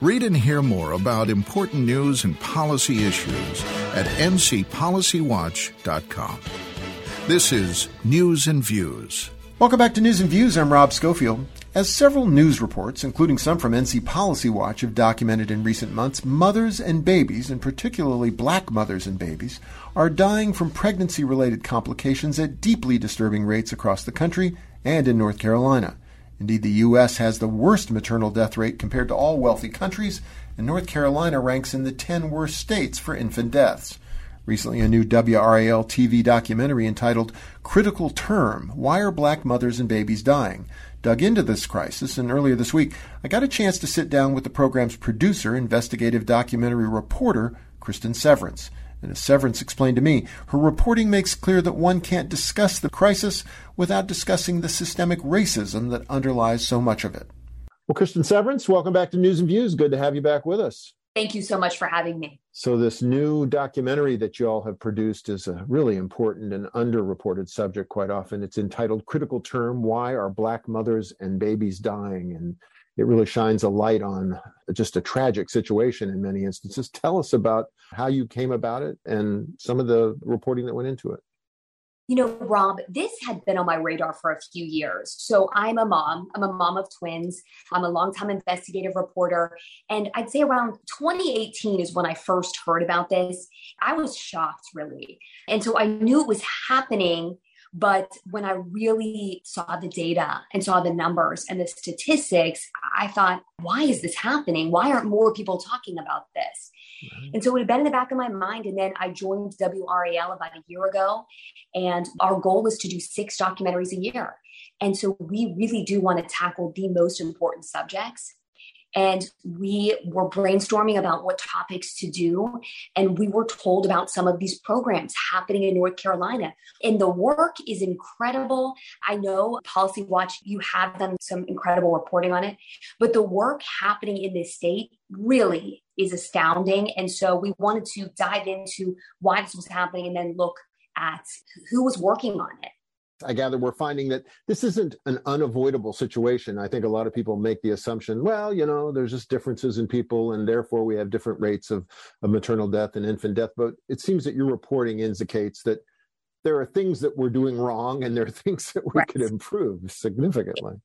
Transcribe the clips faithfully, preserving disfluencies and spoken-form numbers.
Read and hear more about important news and policy issues at n c policy watch dot com. This is News and Views. Welcome back to News and Views. I'm Rob Schofield. As several news reports, including some from N C Policy Watch, have documented in recent months, mothers and babies, and particularly black mothers and babies, are dying from pregnancy-related complications at deeply disturbing rates across the country and in North Carolina. Indeed, the U S has the worst maternal death rate compared to all wealthy countries, and North Carolina ranks in the ten worst states for infant deaths. Recently, a new W R A L T V documentary entitled Critical Term, Why Are Black Mothers and Babies Dying?, dug into this crisis, and earlier this week, I got a chance to sit down with the program's producer, investigative documentary reporter, Kristen Severance. And as Severance explained to me, her reporting makes clear that one can't discuss the crisis without discussing the systemic racism that underlies so much of it. Well, Kristen Severance, welcome back to News and Views. Good to have you back with us. Thank you so much for having me. So this new documentary that you all have produced is a really important and underreported subject quite often. It's entitled Critical Term, Why Are Black Mothers and Babies Dying? And it really shines a light on just a tragic situation in many instances. Tell us about how you came about it and some of the reporting that went into it. You know, Rob, this had been on my radar for a few years. So I'm a mom. I'm a mom of twins. I'm a longtime investigative reporter. And I'd say around twenty eighteen is when I first heard about this. I was shocked, really. And so I knew it was happening. But when I really saw the data and saw the numbers and the statistics, I thought, why is this happening? Why aren't more people talking about this? Mm-hmm. And so it had been in the back of my mind. And then I joined W R A L about a year ago. And our goal was to do six documentaries a year. And so we really do want to tackle the most important subjects. And we were brainstorming about what topics to do. And we were told about some of these programs happening in North Carolina. And the work is incredible. I know Policy Watch, you have done some incredible reporting on it, but the work happening in this state really is astounding. And so we wanted to dive into why this was happening and then look at who was working on it. I gather we're finding that this isn't an unavoidable situation. I think a lot of people make the assumption, well, you know, there's just differences in people and therefore we have different rates of, of maternal death and infant death. But it seems that your reporting indicates that there are things that we're doing wrong and there are things that we Right. could improve significantly.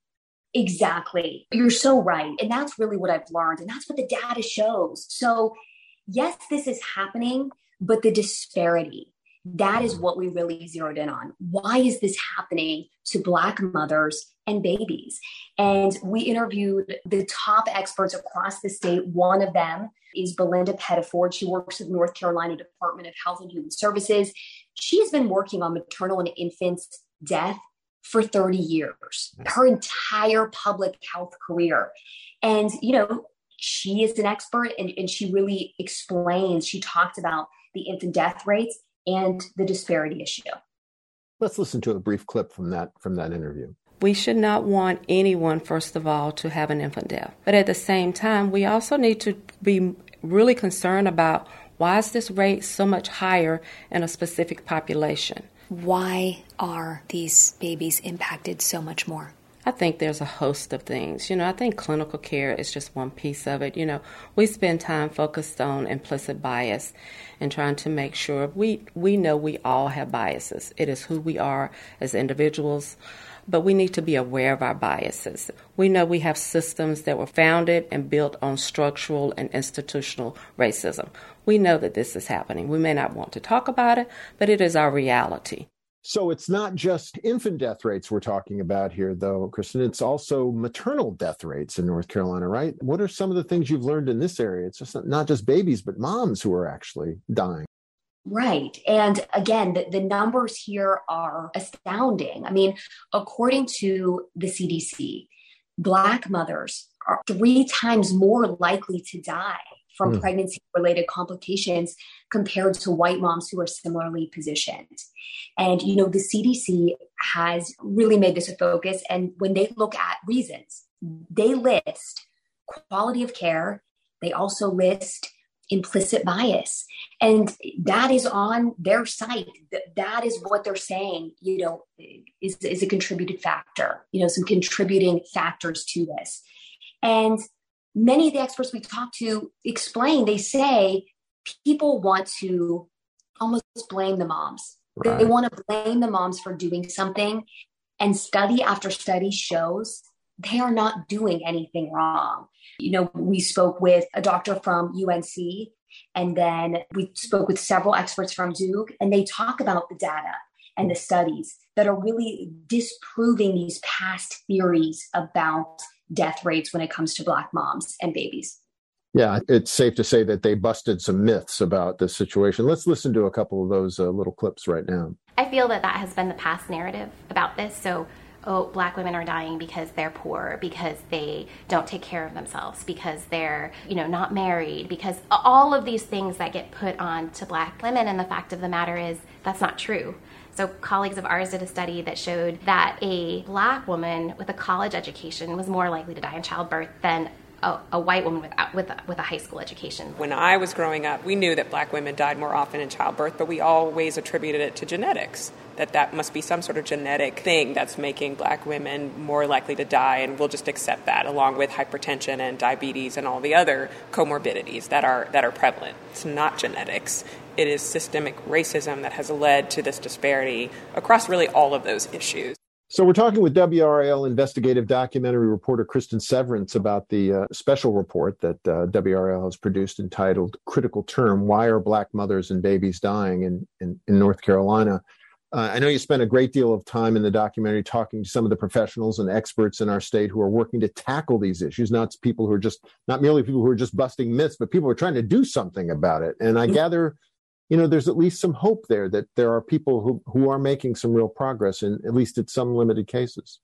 Exactly. You're so right. And that's really what I've learned. And that's what the data shows. So yes, this is happening, but the disparity, that is what we really zeroed in on. Why is this happening to Black mothers and babies? And we interviewed the top experts across the state. One of them is Belinda Pettiford. She works at the North Carolina Department of Health and Human Services. She has been working on maternal and infant death for thirty years, her entire public health career. And, you know, she is an expert and, and she really explains, she talked about the infant death rates and the disparity issue. Let's listen to a brief clip from that from that interview. We should not want anyone, first of all, to have an infant death. But at the same time, we also need to be really concerned about why is this rate so much higher in a specific population? Why are these babies impacted so much more? I think there's a host of things. You know, I think clinical care is just one piece of it. You know, we spend time focused on implicit bias and trying to make sure we, we know we all have biases. It is who we are as individuals, but we need to be aware of our biases. We know we have systems that were founded and built on structural and institutional racism. We know that this is happening. We may not want to talk about it, but it is our reality. So it's not just infant death rates we're talking about here, though, Kristen. It's also maternal death rates in North Carolina, right? What are some of the things you've learned in this area? It's just not, not just babies, but moms who are actually dying. Right. And again, the, the numbers here are astounding. I mean, according to the C D C, Black mothers are three times more likely to die from mm. pregnancy-related complications compared to white moms who are similarly positioned. And, you know, the C D C has really made this a focus. And when they look at reasons, they list quality of care. They also list implicit bias. And that is on their site. That is what they're saying, you know, is, is a contributed factor, you know, some contributing factors to this. And many of the experts we talk to explain, they say people want to almost blame the moms. Right. They want to blame the moms for doing something. And study after study shows they are not doing anything wrong. You know, we spoke with a doctor from U N C, and then we spoke with several experts from Duke, and they talk about the data and the studies that are really disproving these past theories about death rates when it comes to Black moms and babies. Yeah, it's safe to say that they busted some myths about this situation. Let's listen to a couple of those uh, little clips right now. I feel that that has been the past narrative about this. So, oh, Black women are dying because they're poor, because they don't take care of themselves, because they're, you know, not married, because all of these things that get put on to Black women. And the fact of the matter is that's not true. So colleagues of ours did a study that showed that a Black woman with a college education was more likely to die in childbirth than A, a white woman with, with, a, with a high school education. When I was growing up, we knew that Black women died more often in childbirth, but we always attributed it to genetics, that that must be some sort of genetic thing that's making Black women more likely to die, and we'll just accept that, along with hypertension and diabetes and all the other comorbidities that are that are prevalent. It's not genetics. It is systemic racism that has led to this disparity across really all of those issues. So we're talking with W R A L investigative documentary reporter Kristen Severance about the uh, special report that uh, W R A L has produced entitled Critical Term, Why Are Black Mothers and Babies Dying in, in, in North Carolina? Uh, I know you spent a great deal of time in the documentary talking to some of the professionals and experts in our state who are working to tackle these issues, not people who are just, not merely people who are just busting myths, but people who are trying to do something about it. And I gather, you know, there's at least some hope there that there are people who, who are making some real progress, in at least in some limited cases.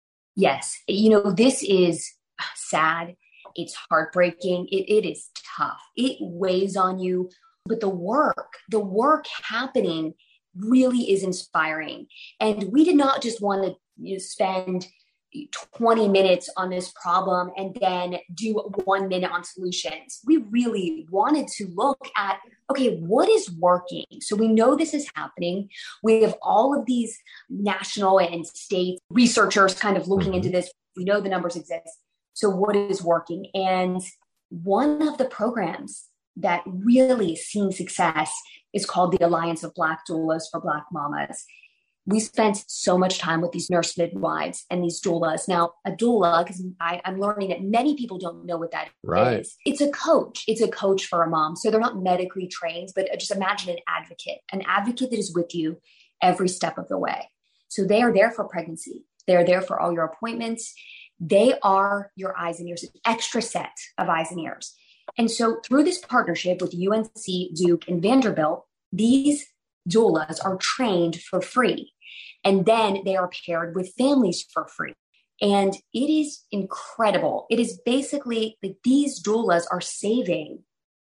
Yes. You know, this is sad. It's heartbreaking. It, it is tough. It weighs on you. But the work, the work happening really is inspiring. And we did not just want to you know, spend twenty minutes on this problem and then do one minute on solutions. We really wanted to look at, okay, what is working? So we know this is happening. We have all of these national and state researchers kind of looking into this. We know the numbers exist. So what is working? And one of the programs that really is seeing success is called the Alliance of Black Doulas for Black Mamas. We spent so much time with these nurse midwives and these doulas. Now, a doula, because I'm learning that many people don't know what that right. is. It's a coach. It's a coach for a mom. So they're not medically trained, but just imagine an advocate, an advocate that is with you every step of the way. So they are there for pregnancy. They are there for all your appointments. They are your eyes and ears, an extra set of eyes and ears. And so through this partnership with U N C, Duke, and Vanderbilt, these doulas are trained for free. And then they are paired with families for free. And it is incredible. It is basically like these doulas are saving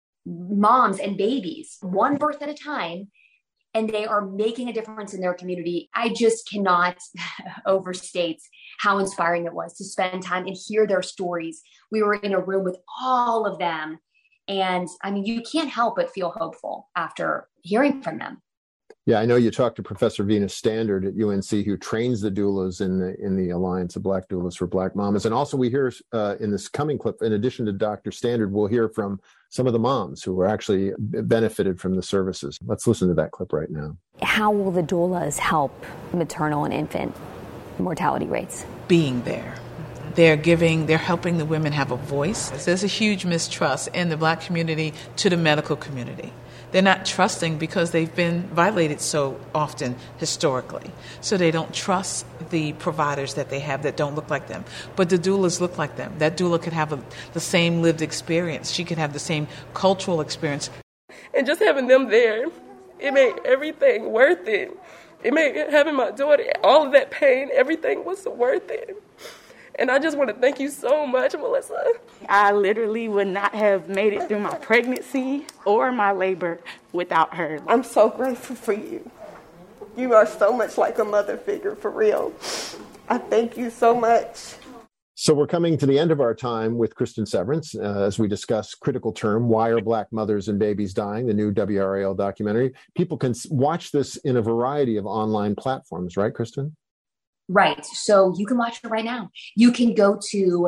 moms and babies one birth at a time, and they are making a difference in their community. I just cannot overstate how inspiring it was to spend time and hear their stories. We were in a room with all of them. And I mean, you can't help but feel hopeful after hearing from them. Yeah, I know you talked to Professor Venus Standard at U N C, who trains the doulas in the in the Alliance of Black Doulas for Black Mamas. And also we hear uh, in this coming clip, in addition to Doctor Standard, we'll hear from some of the moms who were actually benefited from the services. Let's listen to that clip right now. How will the doulas help maternal and infant mortality rates? Being there. They're giving, they're helping the women have a voice. There's a huge mistrust in the Black community to the medical community. They're not trusting because they've been violated so often historically. So they don't trust the providers that they have that don't look like them. But the doulas look like them. That doula could have a, the same lived experience. She could have the same cultural experience. And just having them there, it made everything worth it. It made having my daughter, all of that pain, everything was worth it. And I just want to thank you so much, Melissa. I literally would not have made it through my pregnancy or my labor without her. I'm so grateful for you. You are so much like a mother figure, for real. I thank you so much. So we're coming to the end of our time with Kristen Severance uh, as we discuss Critical Term, Why Are Black Mothers and Babies Dying, the new W R A L documentary. People can watch this in a variety of online platforms, right, Kristen? Right. So you can watch it right now. You can go to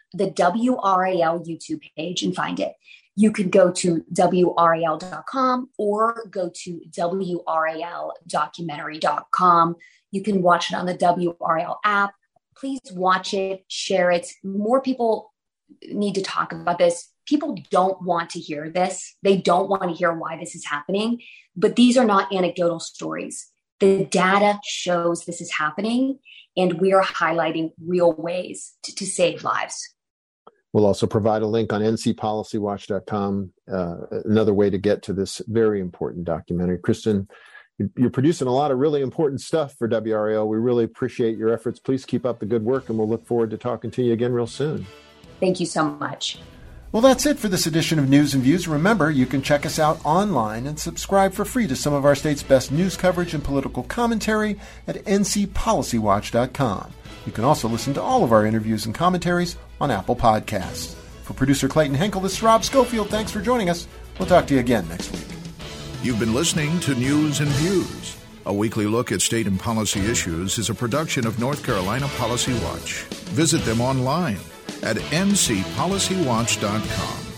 the W R A L YouTube page and find it. You could go to W R A L dot com or go to W R A L documentary dot com. You can watch it on the W R A L app. Please watch it, share it. More people need to talk about this. People don't want to hear this. They don't want to hear why this is happening, but these are not anecdotal stories. The data shows this is happening, and we are highlighting real ways to, to save lives. We'll also provide a link on N C policy watch dot com, uh, another way to get to this very important documentary. Kristen, you're producing a lot of really important stuff for W R A L. We really appreciate your efforts. Please keep up the good work, and we'll look forward to talking to you again real soon. Thank you so much. Well, that's it for this edition of News and Views. Remember, you can check us out online and subscribe for free to some of our state's best news coverage and political commentary at N C policy watch dot com. You can also listen to all of our interviews and commentaries on Apple Podcasts. For producer Clayton Henkel, this is Rob Schofield. Thanks for joining us. We'll talk to you again next week. You've been listening to News and Views. A weekly look at state and policy issues is a production of North Carolina Policy Watch. Visit them online at N C policy watch dot com.